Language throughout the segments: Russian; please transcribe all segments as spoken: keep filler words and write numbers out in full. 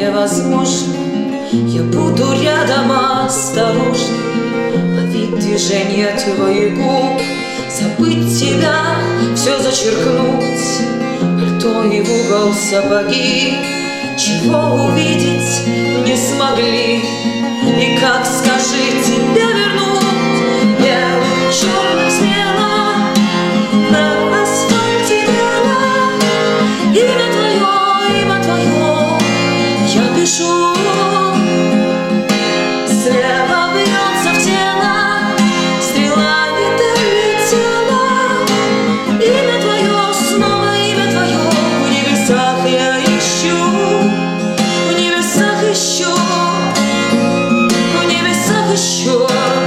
невозможно. Я буду рядом осторожно ловить движение твоих губ, забыть тебя, все зачеркнуть пальто и в угол сапоги. Чего увидеть не смогли, и как, скажи, тебя вернуть? Белым черным смело на асфальте бело имя твое, имя твое я пишу. Слева бьется в тело, стрела не долетела. Имя твое, снова имя твое в небесах я ищу, в небесах ищу, в небесах ищу.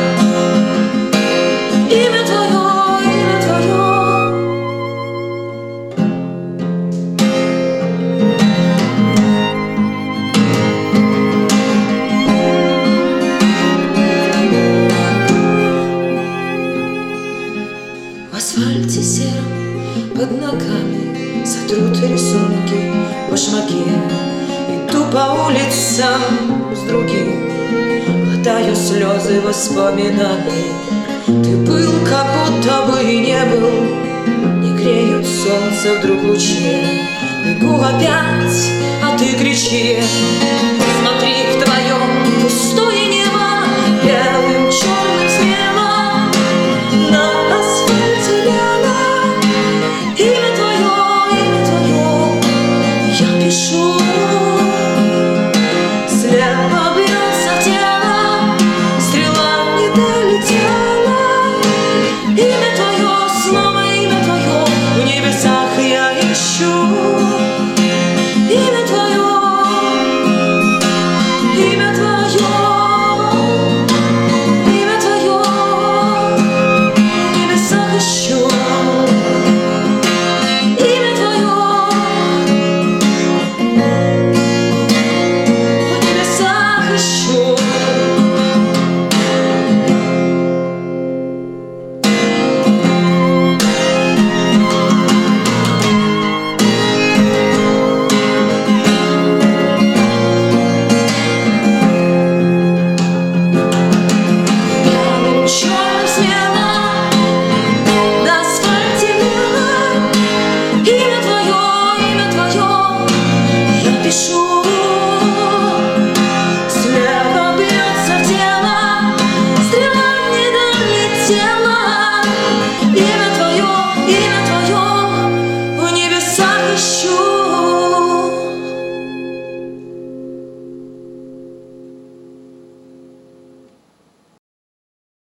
Имя твое, имя твое. В асфальте сером под ногами сотрут рисунки, башмаки. Иду по улицам с другим, глотаю слезы воспоминаний. Ты был, как будто бы и не был, не греют солнце вдруг лучи. Бегу опять, а ты кричи.